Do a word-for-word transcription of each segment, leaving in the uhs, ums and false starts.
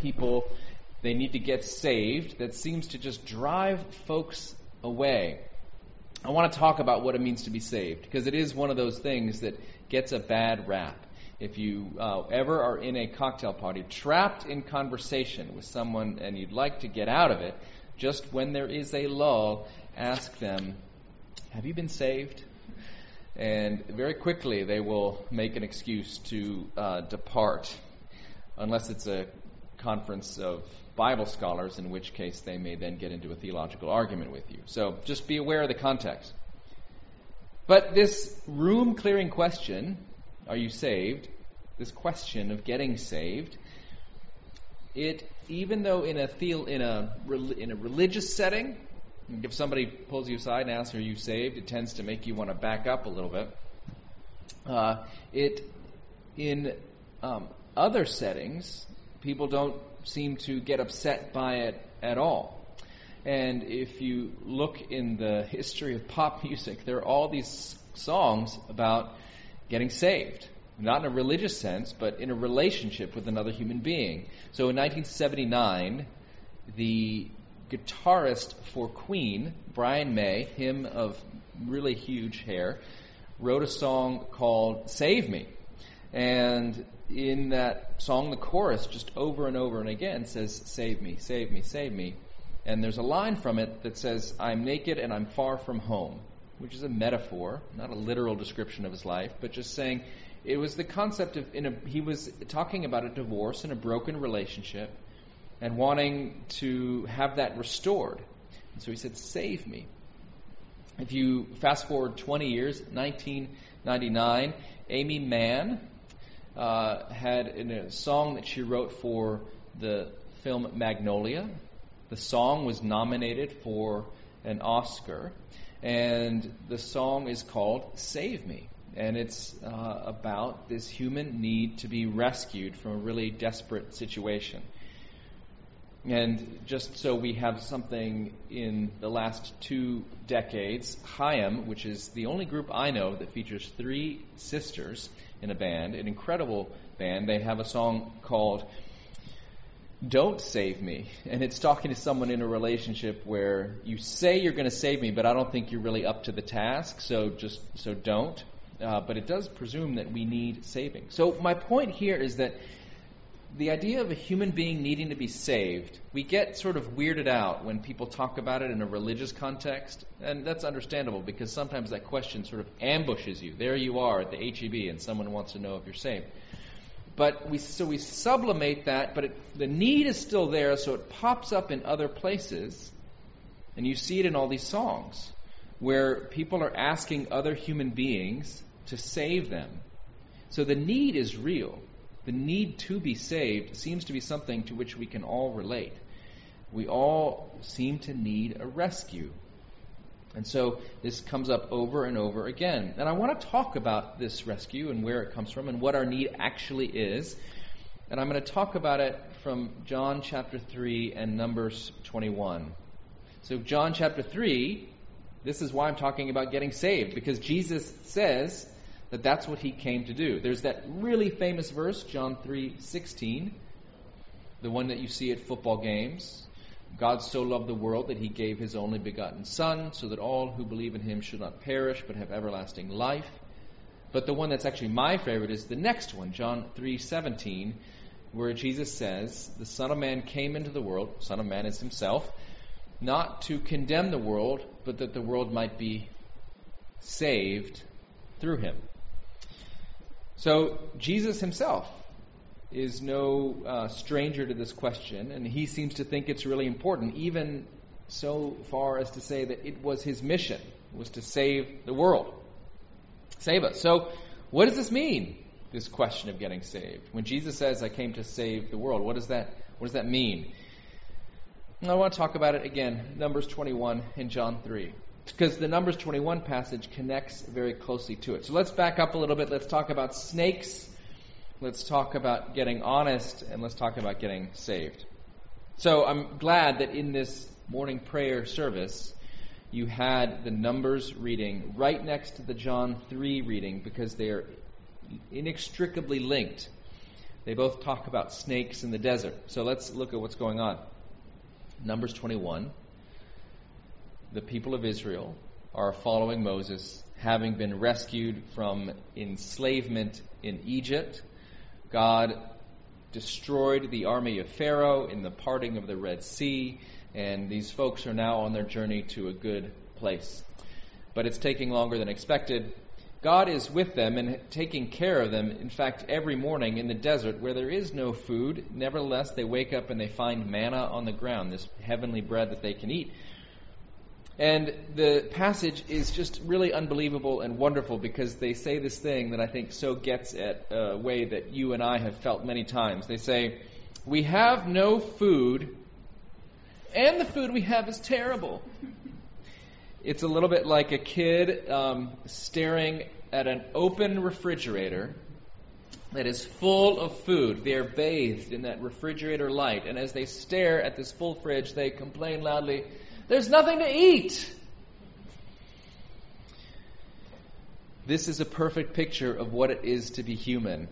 people, they need to get saved, that seems to just drive folks away. I want to talk about what it means to be saved, because it is one of those things that gets a bad rap. If you uh, ever are in a cocktail party, trapped in conversation with someone, and you'd like to get out of it, just when there is a lull, ask them, have you been saved? And very quickly they will make an excuse to uh, depart, unless it's a conference of Bible scholars, in which case they may then get into a theological argument with you. So just be aware of the context. But this room-clearing question, are you saved? This question of getting saved, it, even though in a theo, in a in a religious setting, if somebody pulls you aside and asks, are you saved, it tends to make you want to back up a little bit. Uh, it in um, other settings, people don't seem to get upset by it at all. And if you look in the history of pop music, there are all these songs about getting saved. Not in a religious sense, but in a relationship with another human being. So in nineteen seventy-nine, the guitarist for Queen, Brian May, him of really huge hair, wrote a song called Save Me. And in that song, the chorus just over and over and again says, save me, save me, save me. And there's a line from it that says, I'm naked and I'm far from home, which is a metaphor, not a literal description of his life, but just saying it was the concept of, in a, he was talking about a divorce and a broken relationship and wanting to have that restored. And so he said, save me. If you fast forward twenty years, nineteen ninety-nine, Amy Mann uh, had in a song that she wrote for the film Magnolia. The song was nominated for an Oscar, and the song is called Save Me. And it's uh, about this human need to be rescued from a really desperate situation. And just so we have something in the last two decades, Chaim, which is the only group I know that features three sisters in a band, an incredible band, they have a song called Don't Save Me. And it's talking to someone in a relationship where you say you're going to save me, but I don't think you're really up to the task, so just so don't. Uh, but it does presume that we need saving. So my point here is that the idea of a human being needing to be saved, we get sort of weirded out when people talk about it in a religious context. And that's understandable because sometimes that question sort of ambushes you. There you are at the H E B and someone wants to know if you're saved. But we so we sublimate that, but it, the need is still there, so it pops up in other places. And you see it in all these songs where people are asking other human beings to save them. So the need is real. The need to be saved seems to be something to which we can all relate. We all seem to need a rescue. And so this comes up over and over again. And I want to talk about this rescue and where it comes from and what our need actually is. And I'm going to talk about it from John chapter three and Numbers twenty-one. So John chapter three, this is why I'm talking about getting saved, because Jesus says that that's what he came to do. There's that really famous verse, John three sixteen, the one that you see at football games. God so loved the world that he gave his only begotten Son, so that all who believe in him should not perish but have everlasting life. But the one that's actually my favorite is the next one, John three seventeen, where Jesus says, the Son of Man came into the world, Son of Man is himself, not to condemn the world, but that the world might be saved through him. So Jesus himself is no uh, stranger to this question, and he seems to think it's really important, even so far as to say that it was his mission, was to save the world. Save us. So what does this mean, this question of getting saved? When Jesus says, I came to save the world, what does that, what does that mean? And I want to talk about it again, Numbers twenty-one and John three. Because the Numbers twenty-one passage connects very closely to it. So let's back up a little bit. Let's talk about snakes. Let's talk about getting honest. And let's talk about getting saved. So I'm glad that in this morning prayer service, you had the Numbers reading right next to the John three reading, because they are inextricably linked. They both talk about snakes in the desert. So let's look at what's going on. Numbers twenty-one. The people of Israel are following Moses, having been rescued from enslavement in Egypt. God destroyed the army of Pharaoh in the parting of the Red Sea, and these folks are now on their journey to a good place. But it's taking longer than expected. God is with them and taking care of them. In fact, every morning in the desert where there is no food, nevertheless they wake up and they find manna on the ground, this heavenly bread that they can eat. And the passage is just really unbelievable and wonderful because they say this thing that I think so gets at a way that you and I have felt many times. They say, "We have no food, and the food we have is terrible." It's a little bit like a kid um, staring at an open refrigerator that is full of food. They are bathed in that refrigerator light, and as they stare at this full fridge, they complain loudly, "There's nothing to eat." This is a perfect picture of what it is to be human.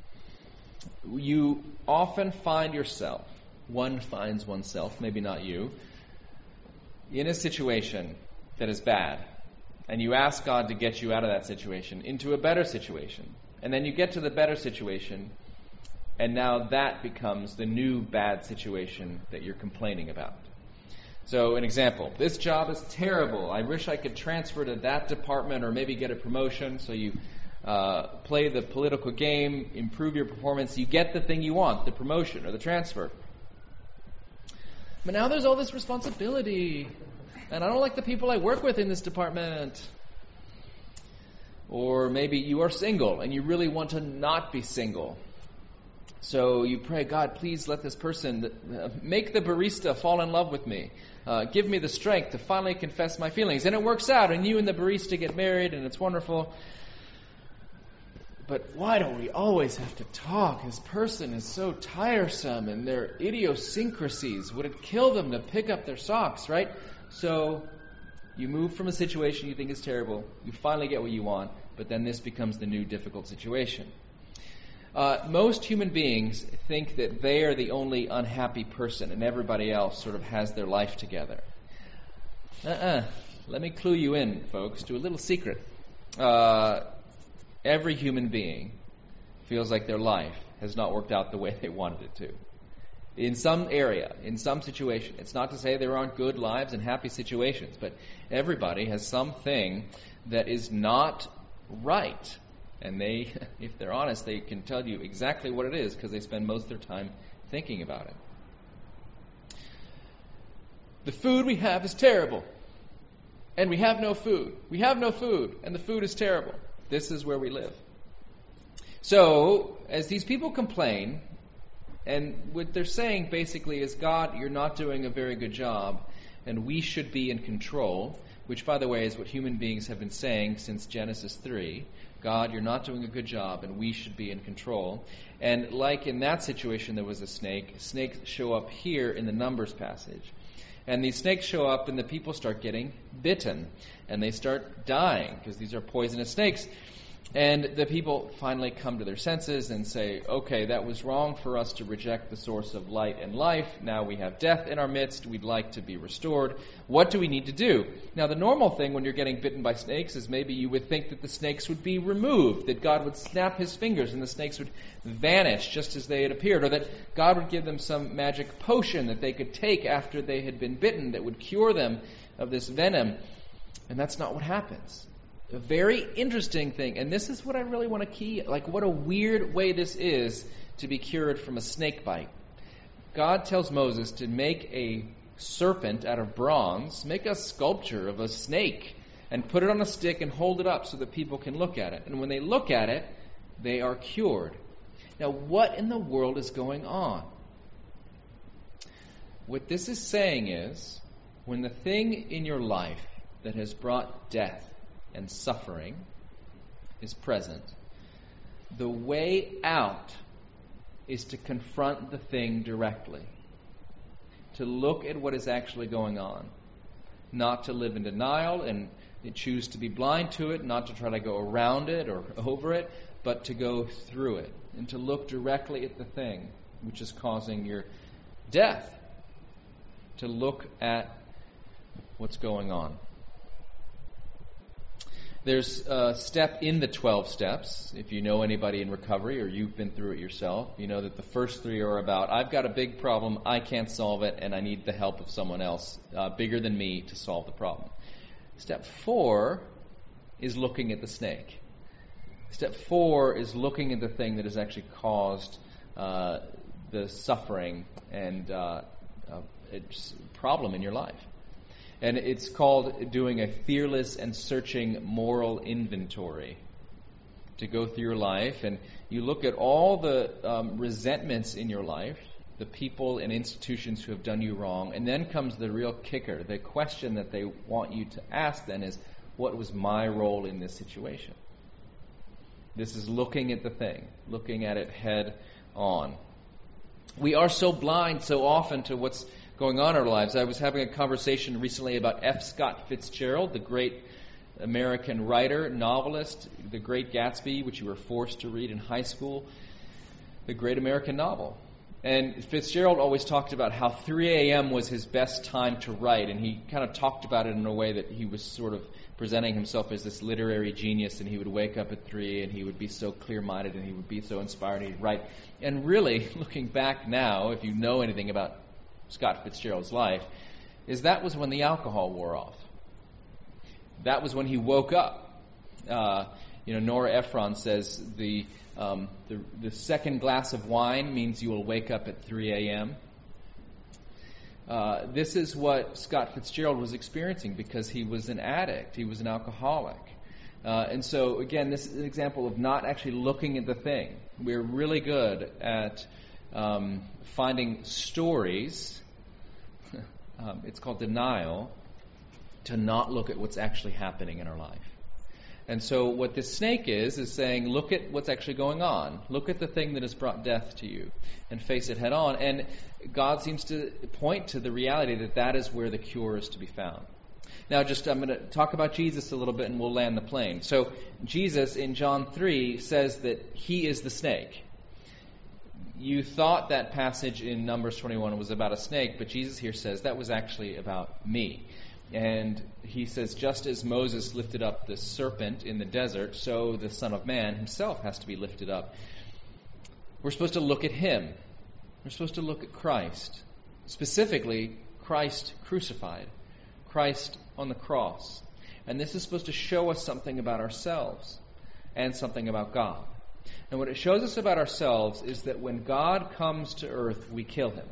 You often find yourself, one finds oneself, maybe not you, in a situation that is bad. And you ask God to get you out of that situation into a better situation. And then you get to the better situation, and now that becomes the new bad situation that you're complaining about. So, an example, this job is terrible. I wish I could transfer to that department or maybe get a promotion. So you uh, play the political game, improve your performance. You get the thing you want, the promotion or the transfer. But now there's all this responsibility. And I don't like the people I work with in this department. Or maybe you are single and you really want to not be single. So you pray, "God, please let this person uh, make the barista fall in love with me. Uh, give me the strength to finally confess my feelings." And it works out, and you and the barista get married, and it's wonderful. But why do we always have to talk? This person is so tiresome, and their idiosyncrasies. Would it kill them to pick up their socks, right? So you move from a situation you think is terrible. You finally get what you want, but then this becomes the new difficult situation. Uh, most human beings think that they are the only unhappy person and everybody else sort of has their life together. Uh-uh. Let me clue you in, folks, to a little secret. Uh, every human being feels like their life has not worked out the way they wanted it to. In some area, in some situation. It's not to say there aren't good lives and happy situations, but everybody has something that is not right. And they, if they're honest, they can tell you exactly what it is because they spend most of their time thinking about it. The food we have is terrible. And we have no food. We have no food, and the food is terrible. This is where we live. So, as these people complain, and what they're saying basically is, "God, you're not doing a very good job, and we should be in control," which, by the way, is what human beings have been saying since Genesis three. "God, you're not doing a good job, and we should be in control." And like in that situation, there was a snake. Snakes show up here in the Numbers passage. And these snakes show up, and the people start getting bitten. And they start dying, because these are poisonous snakes. And the people finally come to their senses and say, "Okay, that was wrong for us to reject the source of light and life. Now we have death in our midst. We'd like to be restored. What do we need to do?" Now, the normal thing when you're getting bitten by snakes is maybe you would think that the snakes would be removed, that God would snap his fingers and the snakes would vanish just as they had appeared, or that God would give them some magic potion that they could take after they had been bitten that would cure them of this venom. And that's not what happens. A very interesting thing, and this is what I really want to key, like what a weird way this is to be cured from a snake bite. God tells Moses to make a serpent out of bronze, make a sculpture of a snake, and put it on a stick and hold it up so that people can look at it. And when they look at it, they are cured. Now, what in the world is going on? What this is saying is, when the thing in your life that has brought death and suffering is present, the way out is to confront the thing directly, to look at what is actually going on, not to live in denial and choose to be blind to it, not to try to go around it or over it, but to go through it and to look directly at the thing which is causing your death. To look at what's going on. There's a step in the twelve steps. If you know anybody in recovery or you've been through it yourself, you know that the first three are about, I've got a big problem, I can't solve it, and I need the help of someone else uh, bigger than me to solve the problem. Step four is looking at the snake. Step four is looking at the thing that has actually caused uh, the suffering and uh, uh, it's a problem in your life. And it's called doing a fearless and searching moral inventory. To go through your life and you look at all the um, resentments in your life, the people and institutions who have done you wrong, and then comes the real kicker. The question that they want you to ask then is, what was my role in this situation? This is looking at the thing, looking at it head on. We are so blind so often to what's going on in our lives. I was having a conversation recently about F. Scott Fitzgerald, the great American writer, novelist, The Great Gatsby, which you were forced to read in high school, the great American novel. And Fitzgerald always talked about how three a.m. was his best time to write, and he kind of talked about it in a way that he was sort of presenting himself as this literary genius, and he would wake up at three, and he would be so clear-minded, and he would be so inspired, and he'd write. And really, looking back now, if you know anything about Scott Fitzgerald's life, is that was when the alcohol wore off. That was when he woke up. Uh, you know, Nora Ephron says the, um, the the second glass of wine means you will wake up at three a.m. Uh, this is what Scott Fitzgerald was experiencing because he was an addict. He was an alcoholic. Uh, and so, again, this is an example of not actually looking at the thing. We're really good at um, finding stories, um, it's called denial, to not look at what's actually happening in our life. And so what this snake is, is saying, look at what's actually going on. Look at the thing that has brought death to you and face it head on. And God seems to point to the reality that that is where the cure is to be found. Now, just I'm going to talk about Jesus a little bit and we'll land the plane. So Jesus in John three says that he is the snake. You thought that passage in Numbers twenty-one was about a snake, but Jesus here says that was actually about me. And he says, just as Moses lifted up the serpent in the desert, so the Son of Man himself has to be lifted up. We're supposed to look at him. We're supposed to look at Christ. Specifically, Christ crucified. Christ on the cross. And this is supposed to show us something about ourselves and something about God. And what it shows us about ourselves is that when God comes to earth, we kill him.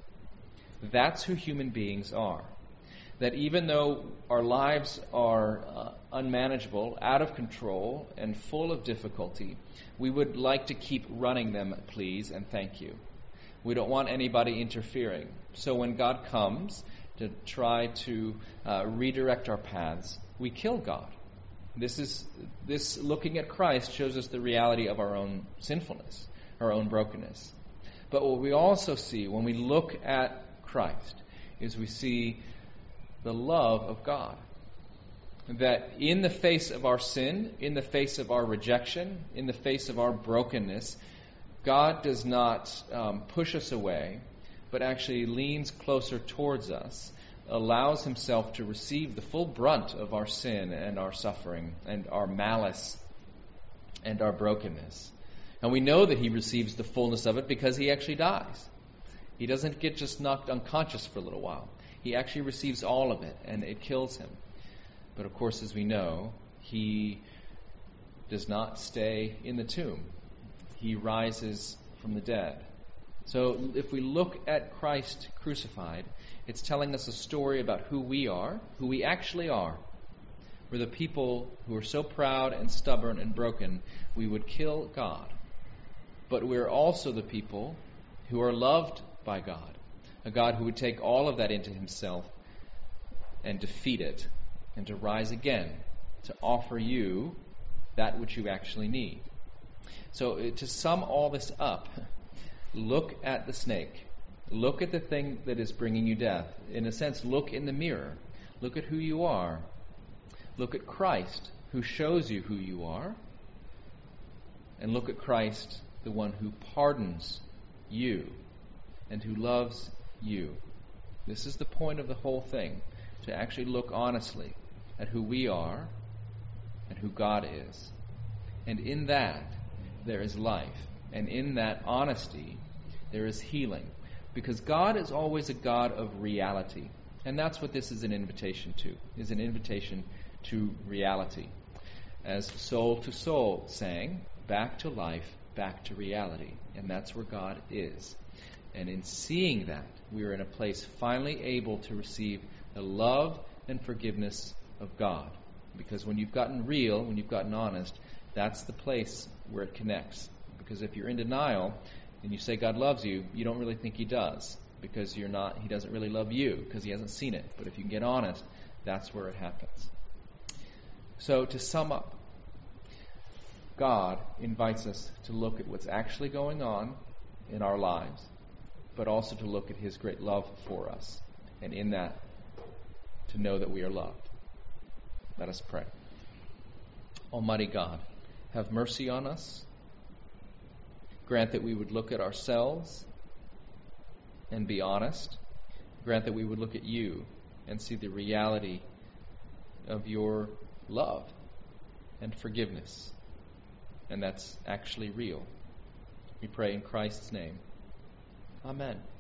That's who human beings are. That even though our lives are uh, unmanageable, out of control, and full of difficulty, we would like to keep running them, please, and thank you. We don't want anybody interfering. So when God comes to try to uh, redirect our paths, we kill God. This is this looking at Christ shows us the reality of our own sinfulness, our own brokenness. But what we also see when we look at Christ is we see the love of God. That in the face of our sin, in the face of our rejection, in the face of our brokenness, God does not um, push us away, but actually leans closer towards us, allows himself to receive the full brunt of our sin and our suffering and our malice and our brokenness. And we know that he receives the fullness of it because he actually dies. He doesn't get just knocked unconscious for a little while. He actually receives all of it, and it kills him. But of course, as we know, he does not stay in the tomb. He rises from the dead. So if we look at Christ crucified, it's telling us a story about who we are, who we actually are. We're the people who are so proud and stubborn and broken, we would kill God. But we're also the people who are loved by God. A God who would take all of that into himself and defeat it and to rise again to offer you that which you actually need. So to sum all this up, look at the snake. Look at the thing that is bringing you death. In a sense, look in the mirror. Look at who you are. Look at Christ, who shows you who you are. and look at Christ, the one who pardons you and who loves you. This is the point of the whole thing, to actually look honestly at who we are and who God is. And in that, there is life. And in that honesty, there is healing. Because God is always a God of reality. And that's what this is an invitation to, is an invitation to reality. As Soul to Soul sang, back to life, back to reality. And that's where God is. And in seeing that, we are in a place finally able to receive the love and forgiveness of God. Because when you've gotten real, when you've gotten honest, that's the place where it connects. Because if you're in denial and you say God loves you, you don't really think He does. Because you're not, He doesn't really love you because He hasn't seen it. But if you can get honest, that's where it happens. So to sum up, God invites us to look at what's actually going on in our lives, but also to look at His great love for us. And in that, to know that we are loved. Let us pray. Almighty God, have mercy on us. Grant that we would look at ourselves and be honest. Grant that we would look at You and see the reality of Your love and forgiveness. And that's actually real. We pray in Christ's name. Amen.